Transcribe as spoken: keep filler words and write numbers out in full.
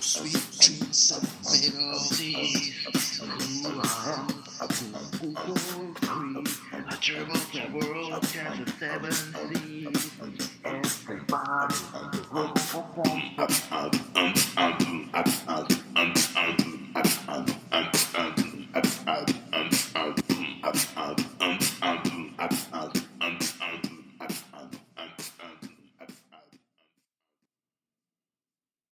sweet dreams of melodies. Ooh, ah, ooh, ooh, ooh, free. I travel the world, cast the seven seas. Everybody,